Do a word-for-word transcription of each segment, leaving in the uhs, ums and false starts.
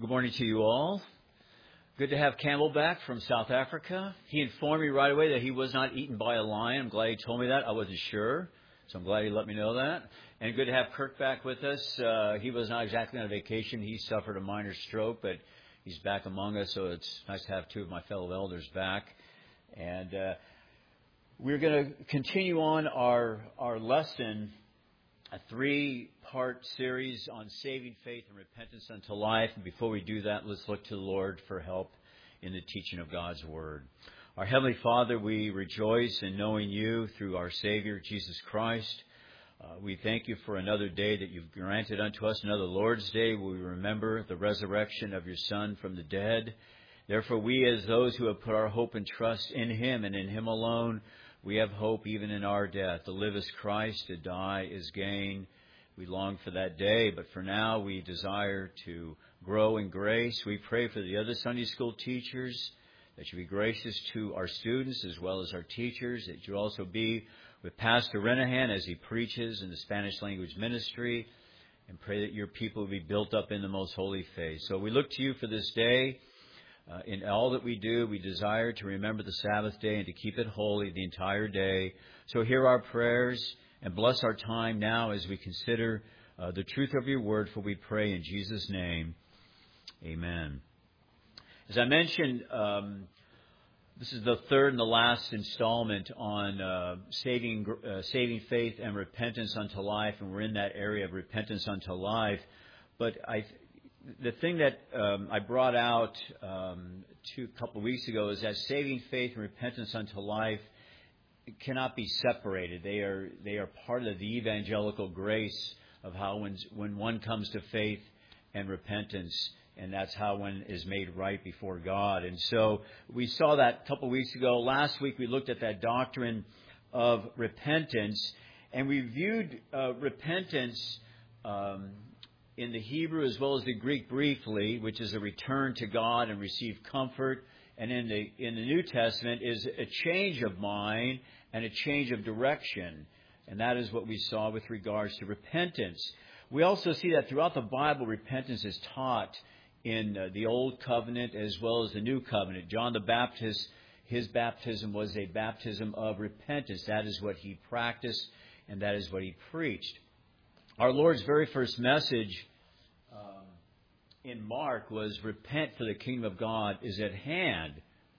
Good morning to you all. Good to have Campbell back from South Africa. He informed me right away that he was not eaten by a lion. I'm glad he told me that. I wasn't sure, so I'm glad he let me know that. And good to have Kirk back with us. Uh, he was not exactly on vacation. He suffered a minor stroke, but he's back among us, so it's nice to have two of my fellow elders back. And uh, we're going to continue on our, our lesson, a three-part series on saving faith and repentance unto life. And before we do that, let's look to the Lord for help in the teaching of God's Word. Our Heavenly Father, we rejoice in knowing You through our Savior, Jesus Christ. Uh, we thank You for another day that You've granted unto us, another Lord's Day, where we remember the resurrection of Your Son from the dead. Therefore, we as those who have put our hope and trust in Him and in Him alone, we have hope even in our death. To live is Christ, to die is gain. We long for that day, but for now we desire to grow in grace. We pray for the other Sunday school teachers, that You be gracious to our students as well as our teachers, that You also be with Pastor Renahan as he preaches in the Spanish language ministry, and pray that Your people will be built up in the most holy faith. So we look to You for this day. Uh, in all that we do, we desire to remember the Sabbath day and to keep it holy the entire day. So hear our prayers and bless our time now as we consider uh, the truth of Your word, for we pray in Jesus' name. Amen. As I mentioned, um, this is the third and the last installment on uh, saving, uh, saving faith and repentance unto life, and we're in that area of repentance unto life. But I The thing that um, I brought out um, two, a couple of weeks ago is that saving faith and repentance unto life cannot be separated. They are they are part of the evangelical grace of how when when one comes to faith and repentance, and that's how one is made right before God. And so we saw that a couple of weeks ago. Last week we looked at that doctrine of repentance, and we viewed uh, repentance Um, in the Hebrew as well as the Greek briefly, which is a return to God and receive comfort. And in the in the New Testament is a change of mind and a change of direction. And that is what we saw with regards to repentance. We also see that throughout the Bible, repentance is taught in uh, the Old Covenant as well as the New Covenant. John the Baptist, his baptism was a baptism of repentance. That is what he practiced, and that is what he preached. Our Lord's very first message um, in Mark was, repent, for the kingdom of God is at hand.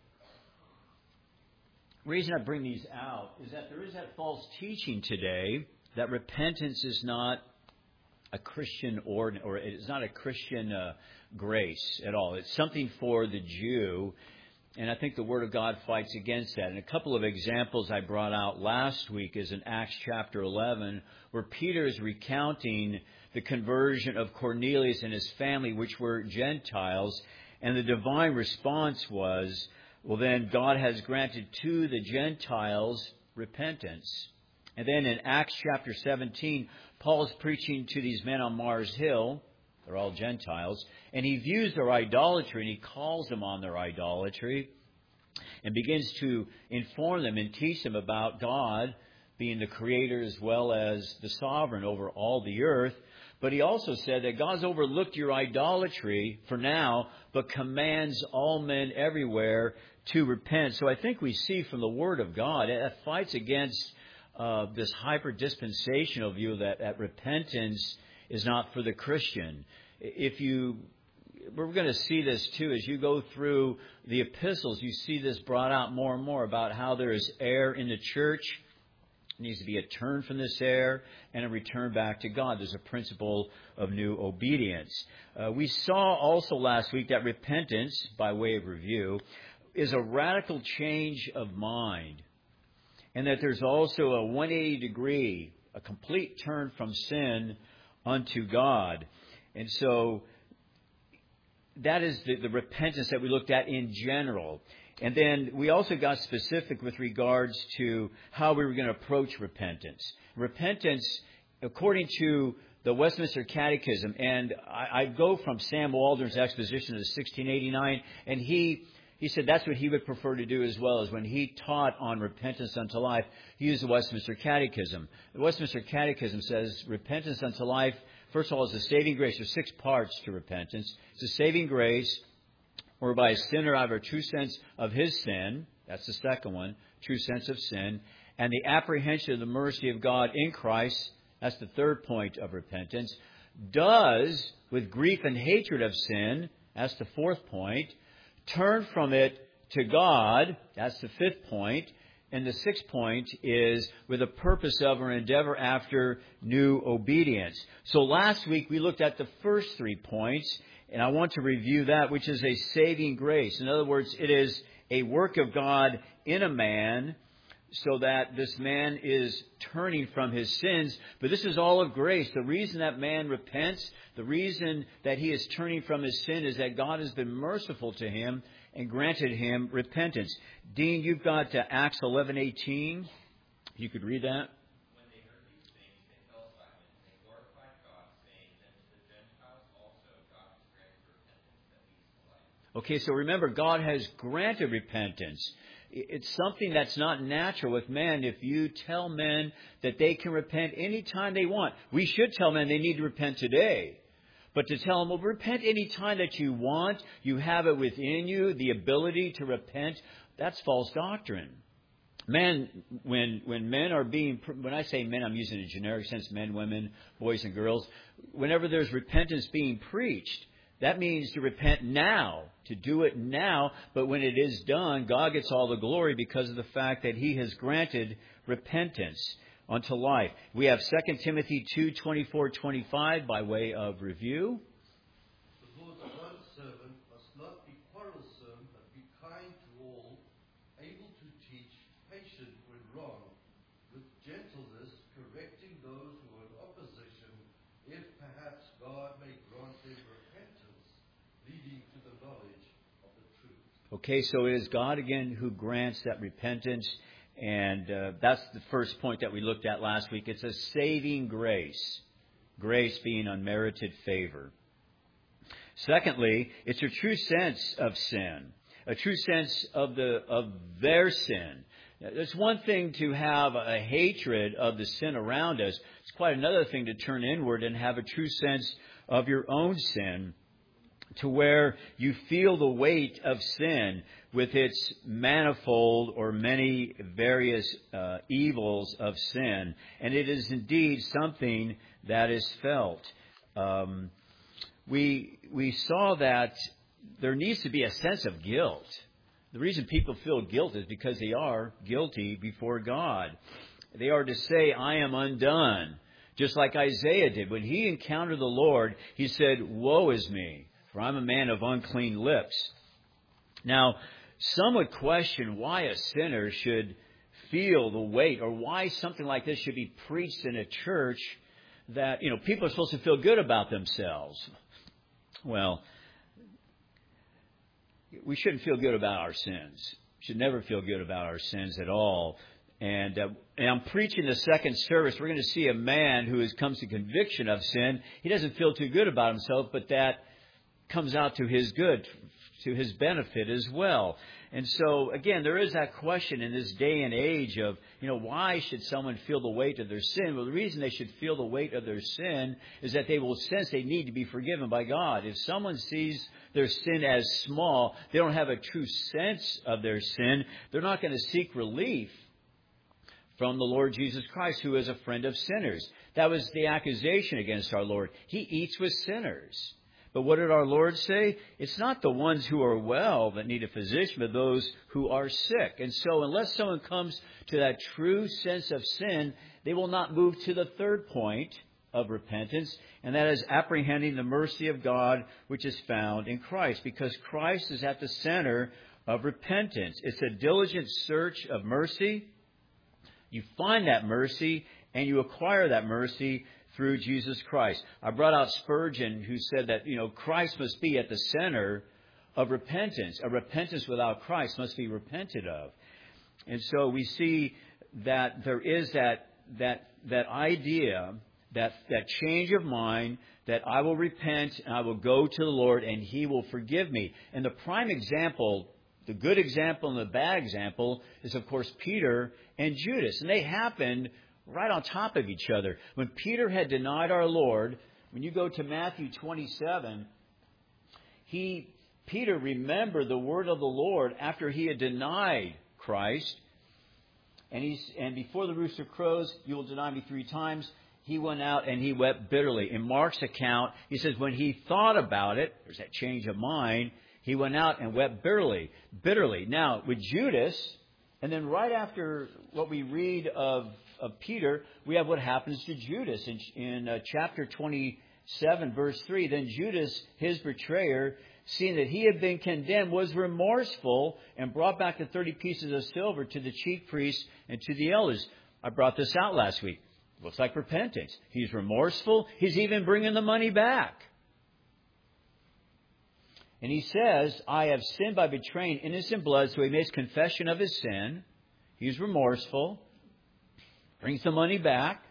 The reason I bring these out is that there is that false teaching today that repentance is not a Christian ordin- or it's not a Christian uh, grace at all. It's something for the Jew. And I think the Word of God fights against that. And a couple of examples I brought out last week is in Acts chapter eleven, where Peter is recounting the conversion of Cornelius and his family, which were Gentiles. And the divine response was, well, then God has granted to the Gentiles repentance. And then in Acts chapter seventeen, Paul's preaching to these men on Mars Hill. They're all Gentiles. And he views their idolatry, and he calls them on their idolatry and begins to inform them and teach them about God being the creator as well as the sovereign over all the earth. But he also said that God's overlooked your idolatry for now, but commands all men everywhere to repent. So I think we see from the Word of God that fights against uh, this hyper-dispensational view that, that repentance is not for the Christian. If you, we're going to see this too as you go through the epistles. You see this brought out more and more about how there is error in the church. There needs to be a turn from this error and a return back to God. There's a principle of new obedience. Uh, we saw also last week that repentance, by way of review, is a radical change of mind, and that there's also a one hundred eighty degree, a complete turn from sin unto God. And so that is the, the repentance that we looked at in general. And then we also got specific with regards to how we were going to approach repentance. Repentance, according to the Westminster Catechism, and I, I go from Sam Waldron's exposition of sixteen eighty-nine, and he He said that's what he would prefer to do as well, as when he taught on repentance unto life, he used the Westminster Catechism. The Westminster Catechism says repentance unto life First of all, it's a saving grace. There's six parts to repentance. It's a saving grace whereby a sinner out of a true sense of his sin, that's the second one, true sense of sin, and the apprehension of the mercy of God in Christ, that's the third point of repentance, does, with grief and hatred of sin, that's the fourth point, turn from it to God, that's the fifth point, and the sixth point is with a purpose of or endeavor after new obedience. So last week we looked at the first three points, and I want to review that, which is a saving grace. In other words, it is a work of God in a man so that this man is turning from his sins. But this is all of grace. The reason that man repents, the reason that he is turning from his sin is that God has been merciful to him and granted him repentance. Dean, you've got uh, Acts eleven eighteen. You could read that. When they heard these things, they fell silent, and they glorified God, saying, "Then to the Gentiles also God has granted repentance that leads to life." Okay, so remember, God has granted repentance. It's something that's not natural with men. If you tell men that they can repent anytime they want, we should tell men they need to repent today. But to tell them, well, repent any time that you want, you have it within you, the ability to repent, that's false doctrine. Men, when when men are being, when I say men, I'm using a generic sense, men, women, boys and girls. Whenever there's repentance being preached, that means to repent now, to do it now. But when it is done, God gets all the glory because of the fact that He has granted repentance unto life. We have Second Timothy two, twenty-four, twenty-five by way of review. The Lord's bondservant must not be quarrelsome, but be kind to all, able to teach, patient when wrong, with gentleness correcting those who are in opposition, if perhaps God may grant them repentance, leading to the knowledge of the truth. Okay, so it is God again who grants that repentance. And uh, that's the first point that we looked at last week. It's a saving grace. Grace being unmerited favor. Secondly, it's a true sense of sin. A true sense of the of their sin. It's one thing to have a hatred of the sin around us. It's quite another thing to turn inward and have a true sense of your own sin, to where you feel the weight of sin with its manifold or many various uh, evils of sin. And it is indeed something that is felt. Um, we we saw that there needs to be a sense of guilt. The reason people feel guilt is because they are guilty before God. They are to say, "I am undone." Just like Isaiah did. When he encountered the Lord, he said, "Woe is me, for I'm a man of unclean lips." Now, some would question why a sinner should feel the weight, or why something like this should be preached in a church that, you know, people are supposed to feel good about themselves. Well, we shouldn't feel good about our sins. We should never feel good about our sins at all. And, uh, and I'm preaching the second service. We're going to see a man who has comes to conviction of sin. He doesn't feel too good about himself, but that comes out to his good, to his benefit as well. And so, again, there is that question in this day and age of, you know, why should someone feel the weight of their sin? Well, the reason they should feel the weight of their sin is that they will sense they need to be forgiven by God. If someone sees their sin as small, they don't have a true sense of their sin, they're not going to seek relief from the Lord Jesus Christ, who is a friend of sinners. That was the accusation against our Lord. He eats with sinners. But what did our Lord say? It's not the ones who are well that need a physician, but those who are sick. And so unless someone comes to that true sense of sin, they will not move to the third point of repentance, and that is apprehending the mercy of God, which is found in Christ, because Christ is at the center of repentance. It's a diligent search of mercy. You find that mercy, and you acquire that mercy through Jesus Christ. I brought out Spurgeon, who said that, you know, Christ must be at the center of repentance. A repentance without Christ must be repented of. And so we see that there is that that that idea, that that change of mind, that I will repent and I will go to the Lord and He will forgive me. And the prime example, the good example and the bad example, is of course Peter and Judas. And they happened right on top of each other. When Peter had denied our Lord When you go to Matthew twenty-seven, he, Peter remembered the word of the Lord after he had denied Christ. And he's, and before the rooster crows, you will deny me three times. He went out and he wept bitterly. In Mark's account, he says when he thought about it, there's that change of mind, he went out and wept bitterly. Bitterly. Now, with Judas, and then right after what we read of, of Peter, we have what happens to Judas in, in uh, chapter twenty-seven, verse three. Then Judas, his betrayer, seeing that he had been condemned, was remorseful and brought back the thirty pieces of silver to the chief priests and to the elders. I brought this out last week. Looks like repentance. He's remorseful. He's even bringing the money back. And he says, I have sinned by betraying innocent blood. So he makes confession of his sin. He's remorseful. Brings the money back.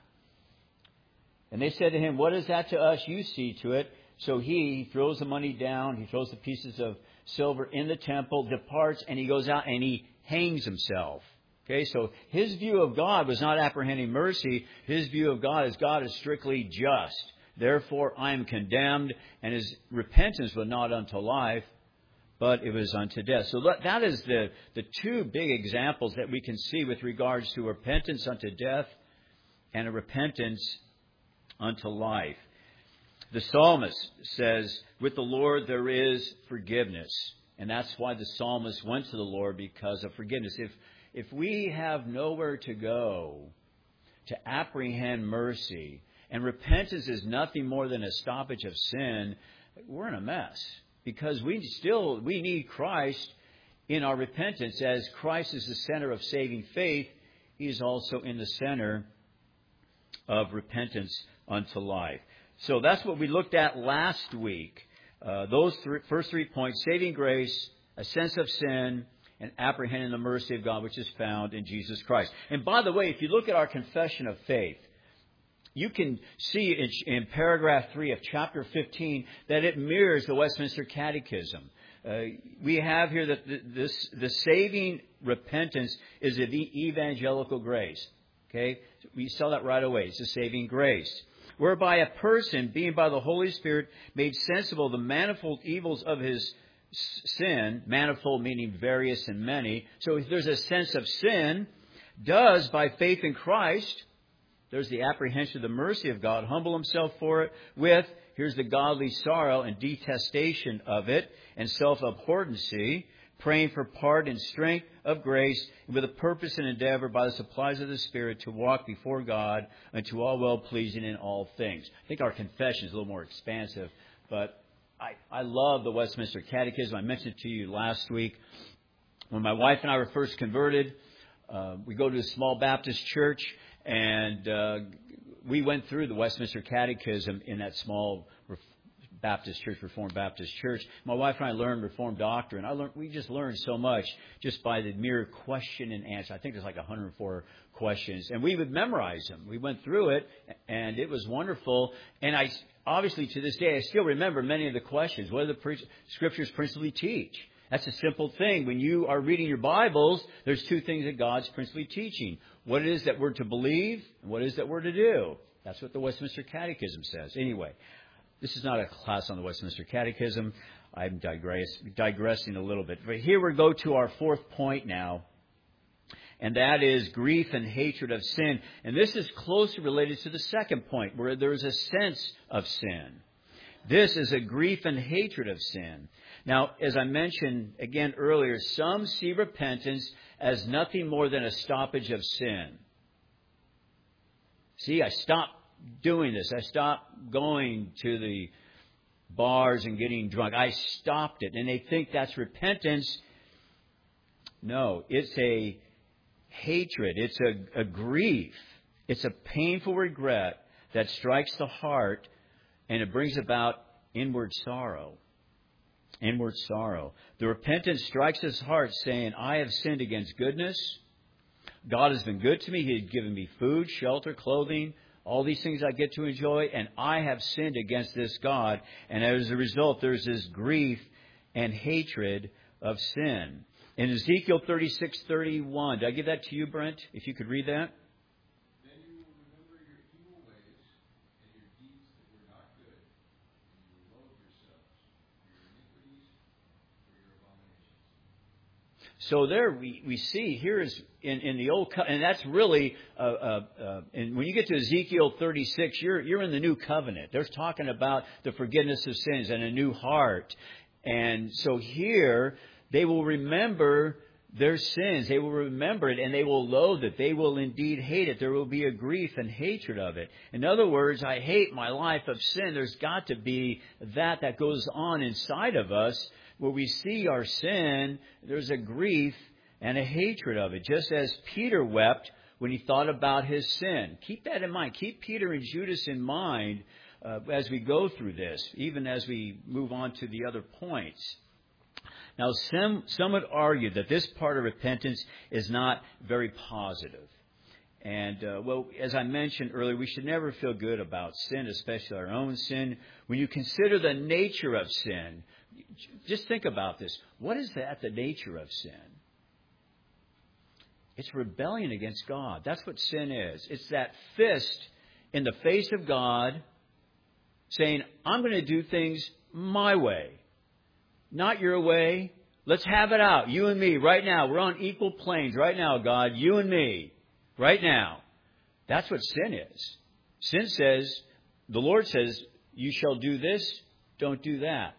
And they said to him, what is that to us? You see to it. So he throws the money down. He throws the pieces of silver in the temple, departs, and he goes out and he hangs himself. Okay, so his view of God was not apprehending mercy. His view of God is God is strictly just. Therefore, I am condemned, and his repentance was not unto life, but it was unto death. So that is the, the two big examples that we can see with regards to repentance unto death and a repentance unto life. The psalmist says, with the Lord there is forgiveness. And that's why the psalmist went to the Lord, because of forgiveness. If If we have nowhere to go to apprehend mercy, and repentance is nothing more than a stoppage of sin, we're in a mess. Because we still, we need Christ in our repentance. As Christ is the center of saving faith, He is also in the center of repentance unto life. So that's what we looked at last week. Uh, those three, first three points: saving grace, a sense of sin, and apprehending the mercy of God, which is found in Jesus Christ. And by the way, if you look at our confession of faith, you can see in, in paragraph three of chapter fifteen that it mirrors the Westminster Catechism. Uh, we have here that the, this, the saving repentance is of evangelical grace. Okay, we saw that right away. It's a saving grace, whereby a person, being by the Holy Spirit made sensible of the manifold evils of his sin, manifold meaning various and many. So if there's a sense of sin, does by faith in Christ, there's the apprehension of the mercy of God, humble himself for it with, here's the godly sorrow and detestation of it, and self-abhorrency, praying for pardon and strength of grace, and with a purpose and endeavor by the supplies of the Spirit to walk before God unto all well-pleasing in all things. I think our confession is a little more expansive, but I, I love the Westminster Catechism. I mentioned it to you last week. When my wife and I were first converted, uh, we go to a small Baptist church, and uh, we went through the Westminster Catechism in that small Baptist church, Reformed Baptist church. My wife and I learned Reformed doctrine. I learned, we just learned so much just by the mere question and answer. I think there's like one hundred four questions, and we would memorize them. We went through it, and it was wonderful. And I, obviously, to this day, I still remember many of the questions. What do the pre- Scriptures principally teach? That's a simple thing. When you are reading your Bibles, there's two things that God's principally teaching: what it is that we're to believe, and what it is that we're to do. That's what the Westminster Catechism says. Anyway. This is not a class on the Westminster Catechism. I'm digress, digressing a little bit. But here we go to our fourth point now, and that is grief and hatred of sin. And this is closely related to the second point, where there is a sense of sin. This is a grief and hatred of sin. Now, as I mentioned again earlier, some see repentance as nothing more than a stoppage of sin. See, I stopped doing this. I stopped going to the bars and getting drunk. I stopped it. And they think that's repentance. No, it's a hatred. It's a, a grief. It's a painful regret that strikes the heart, and it brings about inward sorrow. Inward sorrow. The repentance strikes his heart saying, I have sinned against goodness. God has been good to me. He has given me food, shelter, clothing, all these things I get to enjoy, and I have sinned against this God. And as a result, there's this grief and hatred of sin. In Ezekiel thirty-six thirty-one, did I give that to you, Brent? If you could read that. Then you will remember your evil ways and your deeds that were not good, So there we, we see here is in, in the old co- and that's really uh, uh, uh, and when you get to Ezekiel thirty-six, you're you're in the new covenant. They're talking about the forgiveness of sins and a new heart, and so here they will remember their sins. They will remember it and they will loathe it. They will indeed hate it. There will be a grief and hatred of it. In other words, I hate my life of sin. There's got to be that that goes on inside of us. Where we see our sin, there's a grief and a hatred of it. Just as Peter wept when he thought about his sin. Keep that in mind. Keep Peter and Judas in mind uh, as we go through this, even as we move on to the other points. Now, some, some would argue that this part of repentance is not very positive. And, uh, well, as I mentioned earlier, we should never feel good about sin, especially our own sin. When you consider the nature of sin, just think about this. What is that, the nature of sin? It's rebellion against God. That's what sin is. It's that fist in the face of God saying, I'm going to do things my way, not your way. Let's have it out, you and me, right now. We're on equal planes right now, God, you and me, right now. That's what sin is. Sin says, the Lord says, you shall do this, don't do that.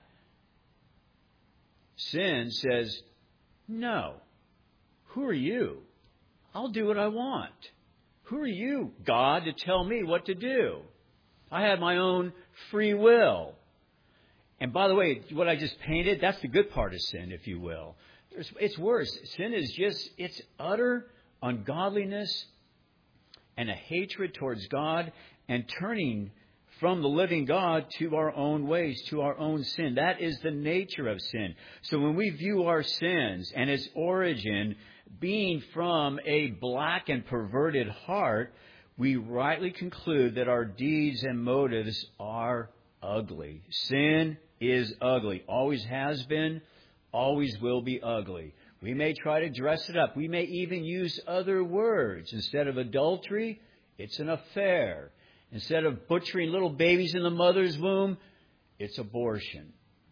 Sin says, no. Who are you? I'll do what I want. Who are you, God, to tell me what to do? I have my own free will. And by the way, what I just painted, that's the good part of sin, if you will. It's worse. Sin is just, it's utter ungodliness and a hatred towards God and turning from the living God to our own ways, to our own sin. That is the nature of sin. So when we view our sins and its origin being from a black and perverted heart, we rightly conclude that our deeds and motives are ugly. Sin is ugly. Always has been, always will be ugly. We may try to dress it up. We may even use other words. Instead of adultery, it's an affair. Instead of butchering little babies in the mother's womb, it's abortion.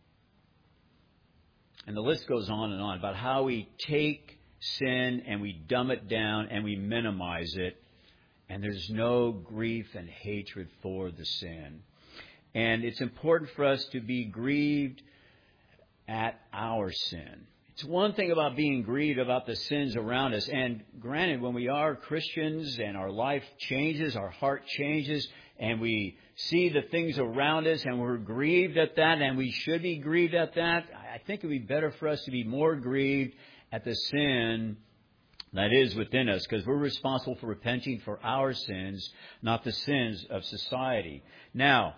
And the list goes on and on about how we take sin and we dumb it down and we minimize it. And there's no grief and hatred for the sin. And it's important for us to be grieved at our sin. It's one thing about being grieved about the sins around us. And granted, when we are Christians and our life changes, our heart changes, and we see the things around us and we're grieved at that, and we should be grieved at that, I think it would be better for us to be more grieved at the sin that is within us, because we're responsible for repenting for our sins, not the sins of society. Now,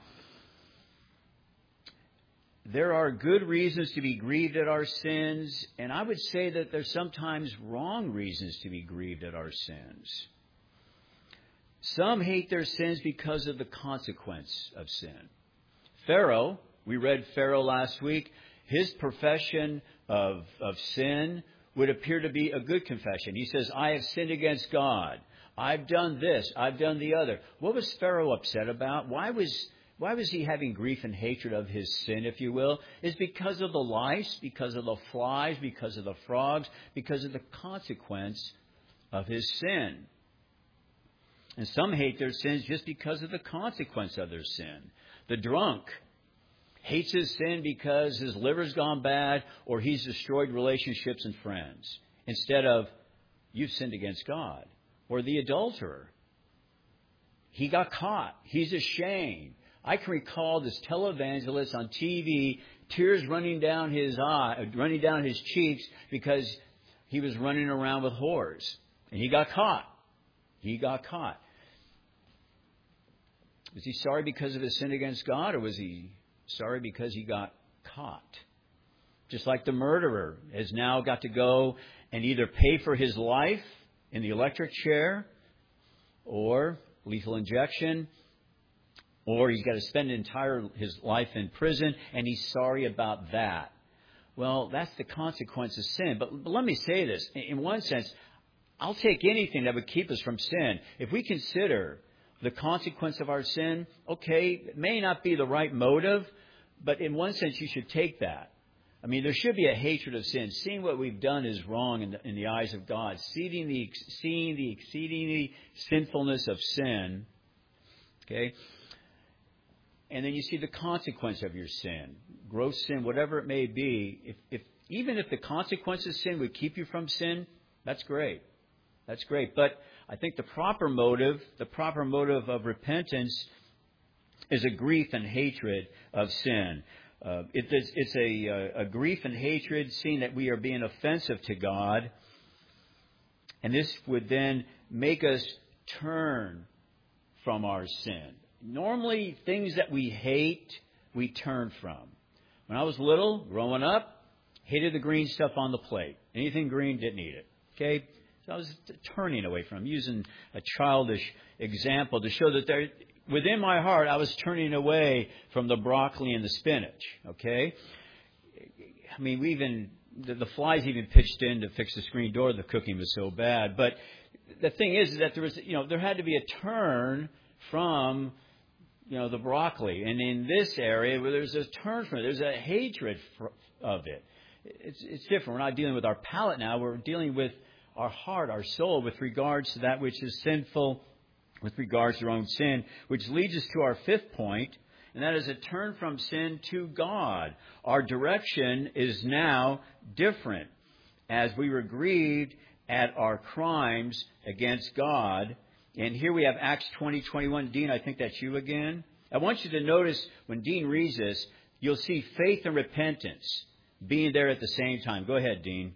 there are good reasons to be grieved at our sins, and I would say that there's sometimes wrong reasons to be grieved at our sins. Some hate their sins because of the consequence of sin. Pharaoh, we read Pharaoh last week, his profession of, of sin would appear to be a good confession. He says, I have sinned against God. I've done this. I've done the other. What was Pharaoh upset about? Why was Why was he having grief and hatred of his sin, if you will? It's because of the lice, because of the flies, because of the frogs, because of the consequence of his sin. And some hate their sins just because of the consequence of their sin. The drunk hates his sin because his liver's gone bad or he's destroyed relationships and friends. Instead of, you've sinned against God. Or the adulterer. He got caught. He's ashamed. I can recall this televangelist on T V, tears running down his eye, running down his cheeks because he was running around with whores. And he got caught. He got caught. Was he sorry because of his sin against God, or was he sorry because he got caught? Just like the murderer has now got to go and either pay for his life in the electric chair or lethal injection, or he's got to spend entire his life in prison, and he's sorry about that. Well, that's the consequence of sin. But, but let me say this. In one sense, I'll take anything that would keep us from sin. If we consider the consequence of our sin, okay, it may not be the right motive, but in one sense you should take that. I mean, there should be a hatred of sin. Seeing what we've done is wrong in the, in the eyes of God. Seeing the, seeing the exceedingly sinfulness of sin. Okay? And then you see the consequence of your sin. Gross sin, whatever it may be. If, if even if the consequence of sin would keep you from sin, that's great. That's great. But I think the proper motive, the proper motive of repentance is a grief and hatred of sin. Uh, it, it's it's a, a grief and hatred, seeing that we are being offensive to God. And this would then make us turn from our sin. Normally, things that we hate, we turn from. When I was little, growing up, hated the green stuff on the plate. Anything green, didn't eat it. Okay? So I was turning away from it. I'm using a childish example to show that there, within my heart, I was turning away from the broccoli and the spinach. Okay? I mean, we even, the, the flies even pitched in to fix the screen door. The cooking was so bad. But the thing is, is that there was, you know, there had to be a turn from, you know, the broccoli. And in this area, where there's a turn from it, there's a hatred for, of it. It's, it's different. We're not dealing with our palate now. We're dealing with our heart, our soul, with regards to that which is sinful, with regards to our own sin, which leads us to our fifth point, and that is a turn from sin to God. Our direction is now different. As we were grieved at our crimes against God, and here we have Acts twenty twenty-one. Dean, I think that's you again. I want you to notice when Dean reads this, you'll see faith and repentance being there at the same time. Go ahead, Dean.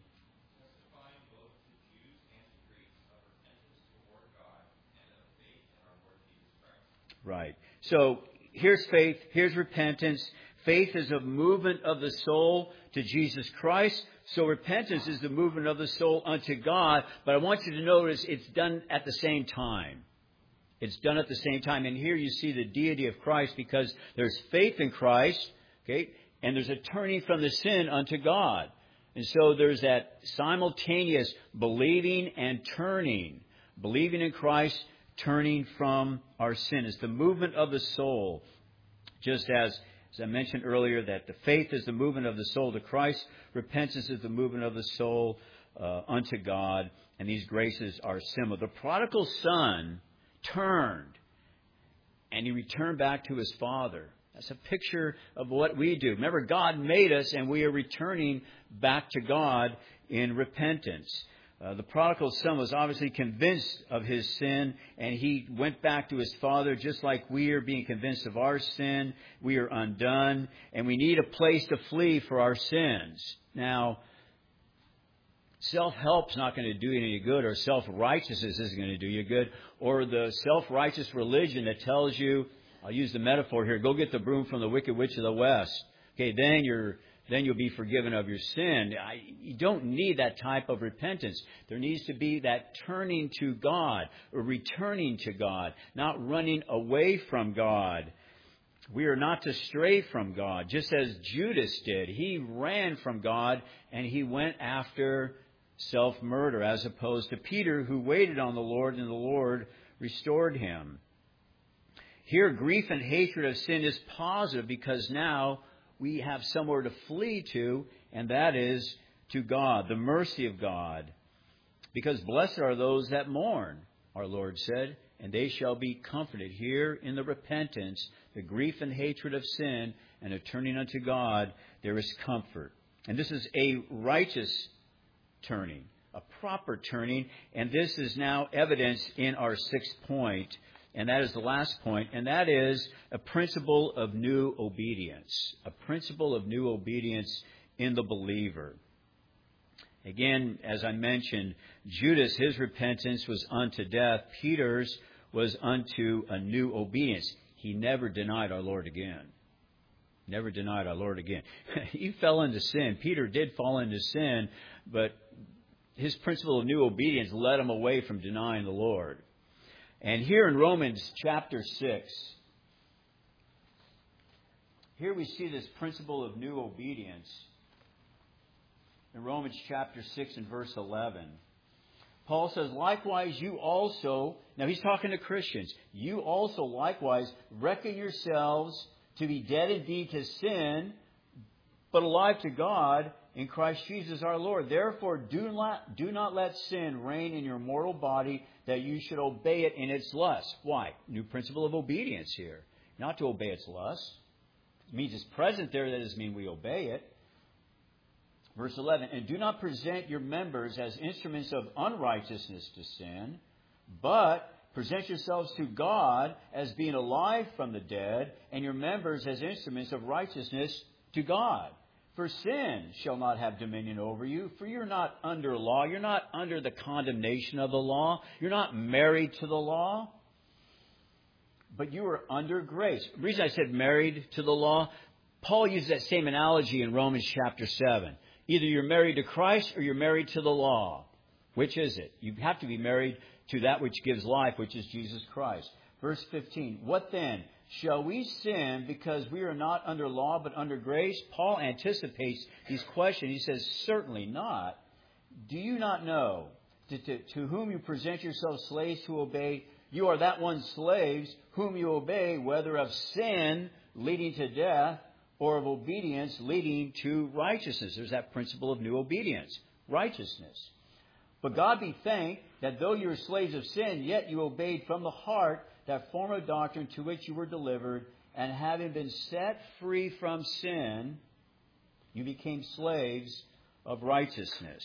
Right. So here's faith, here's repentance. Faith is a movement of the soul to Jesus Christ. So repentance is the movement of the soul unto God. But I want you to notice it's done at the same time. It's done at the same time. And here you see the deity of Christ, because there's faith in Christ, okay, and there's a turning from the sin unto God. And so there's that simultaneous believing and turning. Believing in Christ, turning from our sin. It's the movement of the soul. Just as, as I mentioned earlier, that the faith is the movement of the soul to Christ. Repentance is the movement of the soul uh, unto God. And these graces are similar. The prodigal son turned, and he returned back to his father. That's a picture of what we do. Remember, God made us, and we are returning back to God in repentance. Uh, the prodigal son was obviously convinced of his sin, and he went back to his father, just like we are being convinced of our sin. We are undone, and we need a place to flee for our sins. Now, self-help's not going to do you any good, or self-righteousness isn't going to do you good, or the self-righteous religion that tells you, I'll use the metaphor here, go get the broom from the wicked witch of the west. Okay, then you're then you'll be forgiven of your sin. I, you don't need that type of repentance. There needs to be that turning to God, or returning to God, not running away from God. We are not to stray from God, just as Judas did. He ran from God, and he went after self-murder, as opposed to Peter, who waited on the Lord, and the Lord restored him. Here, grief and hatred of sin is positive, because now we have somewhere to flee to, and that is to God, the mercy of God. Because blessed are those that mourn, our Lord said, and they shall be comforted. Here in the repentance, the grief and hatred of sin, and a turning unto God, there is comfort. And this is a righteous turning, a proper turning, and this is now evidenced in our sixth point. And that is the last point, and that is a principle of new obedience. A principle of new obedience in the believer. Again, as I mentioned, Judas, his repentance was unto death. Peter's was unto a new obedience. He never denied our Lord again. Never denied our Lord again. He fell into sin. Peter did fall into sin, but his principle of new obedience led him away from denying the Lord. And here in Romans chapter six, here we see this principle of new obedience. In Romans chapter six and verse eleven, Paul says, likewise you also, now he's talking to Christians, you also likewise reckon yourselves to be dead indeed to sin, but alive to God in Christ Jesus our Lord. Therefore, do not, do not let sin reign in your mortal body, that you should obey it in its lust. Why? New principle of obedience here. Not to obey its lust. It means it's present there. That doesn't mean we obey it. Verse eleven, and do not present your members as instruments of unrighteousness to sin, but present yourselves to God as being alive from the dead, and your members as instruments of righteousness to God. For sin shall not have dominion over you, for you're not under law. You're not under the condemnation of the law. You're not married to the law, but you are under grace. The reason I said married to the law, Paul used that same analogy in Romans chapter seven. Either you're married to Christ or you're married to the law. Which is it? You have to be married to that which gives life, which is Jesus Christ. Verse fifteen, what then? Shall we sin because we are not under law but under grace? Paul anticipates these questions. He says, certainly not. Do you not know to, to, to whom you present yourselves slaves to obey? You are that one slaves whom you obey, whether of sin leading to death or of obedience leading to righteousness. There's that principle of new obedience, righteousness. But God be thanked that though you were slaves of sin, yet you obeyed from the heart that form of doctrine to which you were delivered, and having been set free from sin, you became slaves of righteousness.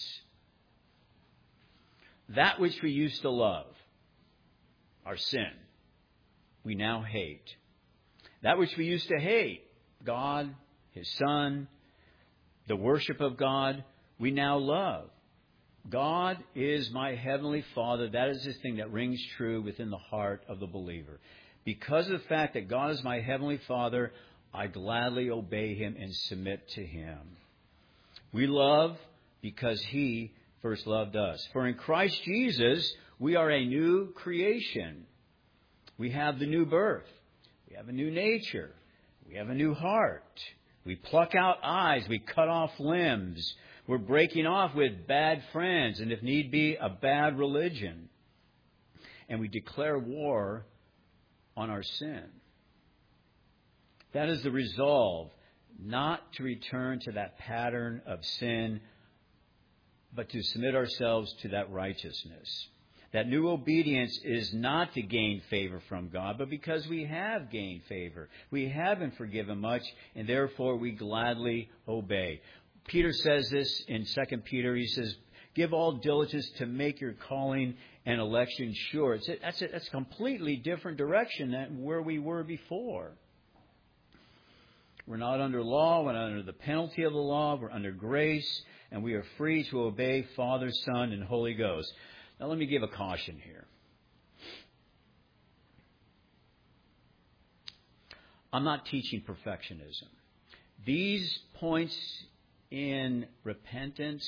That which we used to love, our sin, we now hate. That which we used to hate, God, His Son, the worship of God, we now love. God is my heavenly Father. That is the thing that rings true within the heart of the believer. Because of the fact that God is my heavenly Father, I gladly obey Him and submit to Him. We love because He first loved us. For in Christ Jesus, we are a new creation. We have the new birth. We have a new nature. We have a new heart. We pluck out eyes. We cut off limbs. We're breaking off with bad friends and, if need be, a bad religion. And we declare war on our sin. That is the resolve, not to return to that pattern of sin, but to submit ourselves to that righteousness. That new obedience is not to gain favor from God, but because we have gained favor. We have been forgiven much, and therefore we gladly obey. Peter says this in Second Peter. He says, give all diligence to make your calling and election sure. It's a, that's, a, that's a completely different direction than where we were before. We're not under law. We're not under the penalty of the law. We're under grace, and we are free to obey Father, Son, and Holy Ghost. Now, let me give a caution here. I'm not teaching perfectionism. These points in repentance,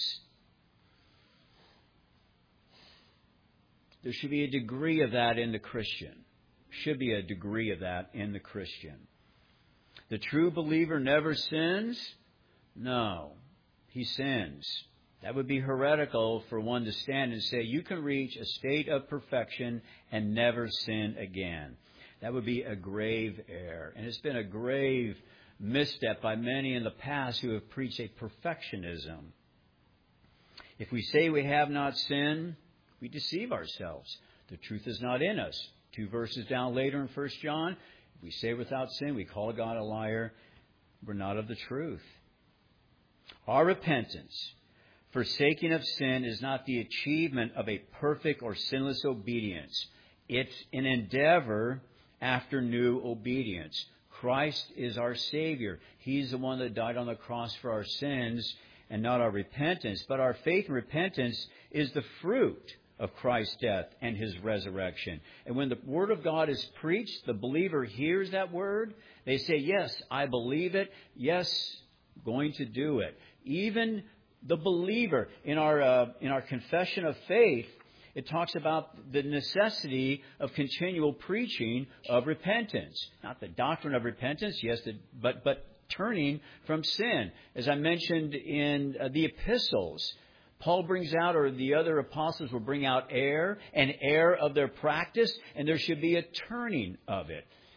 there should be a degree of that in the Christian. Should be a degree of that in the Christian. The true believer never sins? No, he sins. That would be heretical for one to stand and say, you can reach a state of perfection and never sin again. That would be a grave error. And it's been a grave misstep by many in the past who have preached a perfectionism. If we say we have not sinned, we deceive ourselves. The truth is not in us. Two verses down later in First John, if we say without sin, we call God a liar. We're not of the truth. Our repentance, forsaking of sin, is not the achievement of a perfect or sinless obedience. It's an endeavor after new obedience. Christ is our Savior. He's the one that died on the cross for our sins and not our repentance. But our faith and repentance is the fruit of Christ's death and His resurrection. And when the Word of God is preached, the believer hears that Word. They say, yes, I believe it. Yes, I'm going to do it. Even the believer in our uh, in our confession of faith, it talks about the necessity of continual preaching of repentance. Not the doctrine of repentance, yes, the, but but turning from sin. As I mentioned in uh, the epistles, Paul brings out, or the other apostles will bring out error and error of their practice, and there should be a turning of it.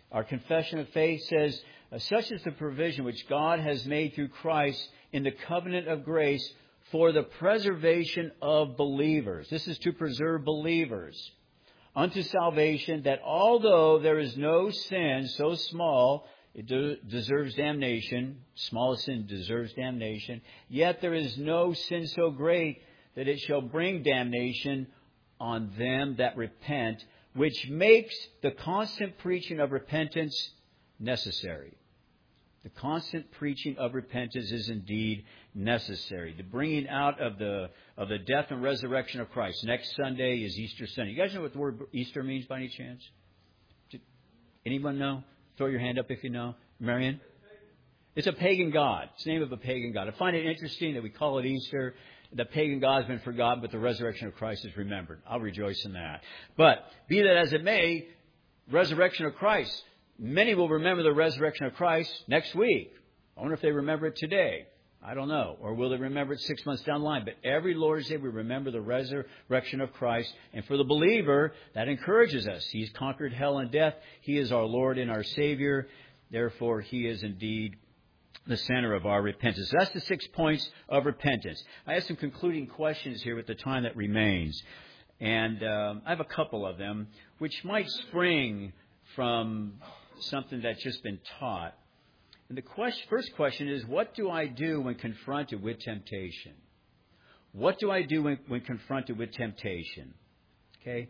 Our confession of faith says, uh, such is the provision which God has made through Christ in the covenant of grace for the preservation of believers. This is to preserve believers unto salvation, that although there is no sin so small, it de- deserves damnation, smallest sin deserves damnation, yet there is no sin so great that it shall bring damnation on them that repent, which makes the constant preaching of repentance necessary. The constant preaching of repentance is indeed necessary. The bringing out of the of the death and resurrection of Christ. Next Sunday is Easter Sunday. You guys know what the word Easter means by any chance? Anyone know? Throw your hand up if you know. Marion? It's a pagan god. It's the name of a pagan god. I find it interesting that we call it Easter. The pagan god has been forgotten, but the resurrection of Christ is remembered. I'll rejoice in that. But be that as it may, resurrection of Christ. Many will remember the resurrection of Christ next week. I wonder if they remember it today. I don't know. Or will they remember it six months down the line? But every Lord's Day we remember the resurrection of Christ. And for the believer, that encourages us. He's conquered hell and death. He is our Lord and our Savior. Therefore, He is indeed the center of our repentance. That's the six points of repentance. I have some concluding questions here with the time that remains. And um, I have a couple of them, which might spring from something that's just been taught. And the question, first question is, what do I do when confronted with temptation? What do I do when, when confronted with temptation? Okay?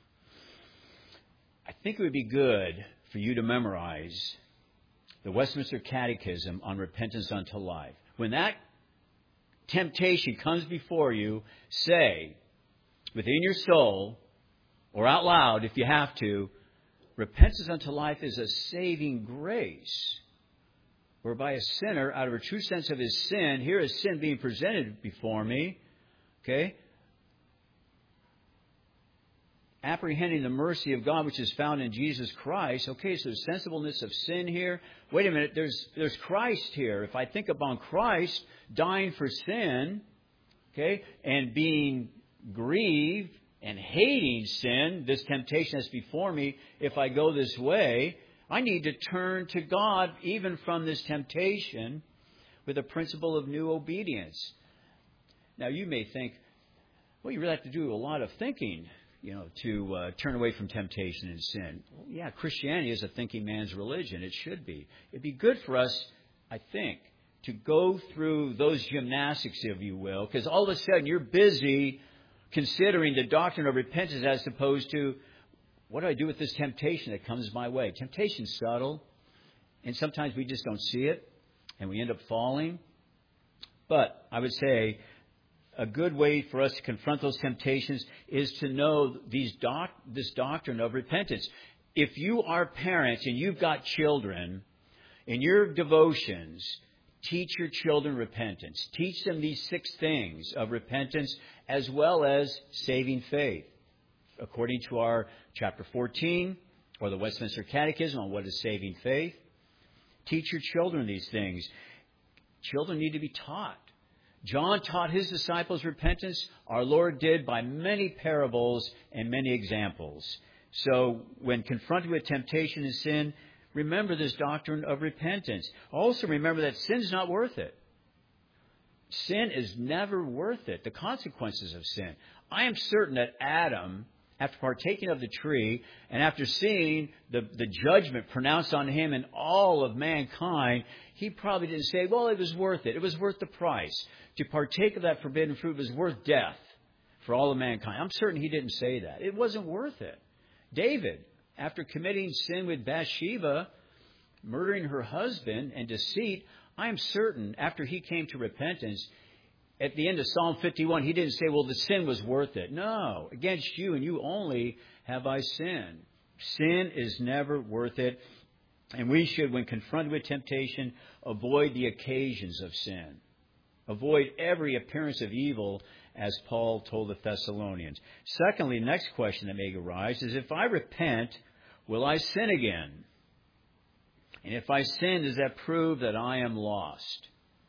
I think it would be good for you to memorize the Westminster Catechism on repentance unto life. When that temptation comes before you, say within your soul, or out loud if you have to, repentance unto life is a saving grace, whereby a sinner, out of a true sense of his sin, here is sin being presented before me, okay, apprehending the mercy of God which is found in Jesus Christ. Okay, so there's sensibleness of sin here. Wait a minute, there's there's Christ here. If I think upon Christ dying for sin, okay, and being grieved and hating sin, this temptation that's before me, if I go this way, I need to turn to God even from this temptation with a principle of new obedience. Now, you may think, well, you really have to do a lot of thinking, you know, to uh, turn away from temptation and sin. Well, yeah, Christianity is a thinking man's religion. It should be. It'd be good for us, I think, to go through those gymnastics, if you will, because all of a sudden you're busy considering the doctrine of repentance as opposed to, what do I do with this temptation that comes my way? Temptation's subtle, and sometimes we just don't see it, and we end up falling. But I would say a good way for us to confront those temptations is to know these doc, this doctrine of repentance. If you are parents and you've got children, in your devotions, teach your children repentance. Teach them these six things of repentance as well as saving faith. According to our chapter fourteen, or the Westminster Catechism on what is saving faith, teach your children these things. Children need to be taught. John taught his disciples repentance. Our Lord did by many parables and many examples. So when confronted with temptation and sin, remember this doctrine of repentance. Also remember that sin's not worth it. Sin is never worth it. The consequences of sin. I am certain that Adam, after partaking of the tree, and after seeing the, the judgment pronounced on him and all of mankind, he probably didn't say, well, it was worth it. It was worth the price. To partake of that forbidden fruit was worth death for all of mankind. I'm certain he didn't say that. It wasn't worth it. David, after committing sin with Bathsheba, murdering her husband and deceit, I am certain after he came to repentance, at the end of Psalm fifty-one, he didn't say, well, the sin was worth it. No, against you and you only have I sinned. Sin is never worth it. And we should, when confronted with temptation, avoid the occasions of sin. Avoid every appearance of evil, as Paul told the Thessalonians. Secondly, the next question that may arise is, if I repent, will I sin again? And if I sin, does that prove that I am lost?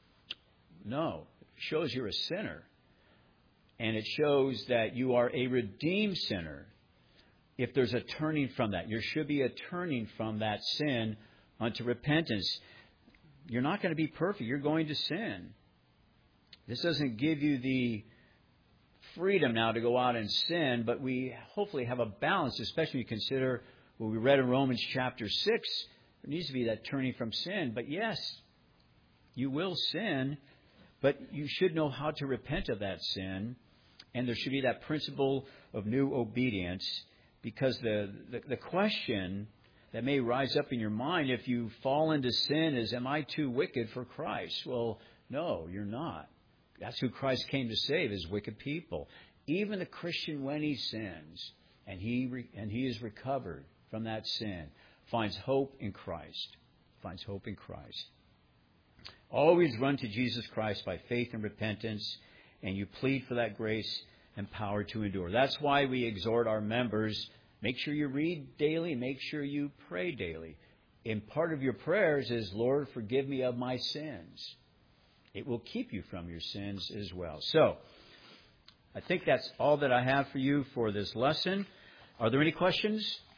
No. It shows you're a sinner. And it shows that you are a redeemed sinner. if there's a turning from that. There should be a turning from that sin unto repentance. You're not going to be perfect. You're going to sin. This doesn't give you the freedom now to go out and sin, but we hopefully have a balance, especially when you consider what we read in Romans chapter six. There needs to be that turning from sin. But yes, you will sin, but you should know how to repent of that sin. And there should be that principle of new obedience, because the, the, the question that may rise up in your mind if you fall into sin is, am I too wicked for Christ? Well, no, you're not. That's who Christ came to save, is wicked people. Even the Christian, when he sins and he re, and he is recovered from that sin, finds hope in Christ. Finds hope in Christ. Always run to Jesus Christ by faith and repentance, and you plead for that grace and power to endure. That's why we exhort our members, make sure you read daily, make sure you pray daily. And part of your prayers is, Lord, forgive me of my sins. It will keep you from your sins as well. So, I think that's all that I have for you for this lesson. Are there any questions?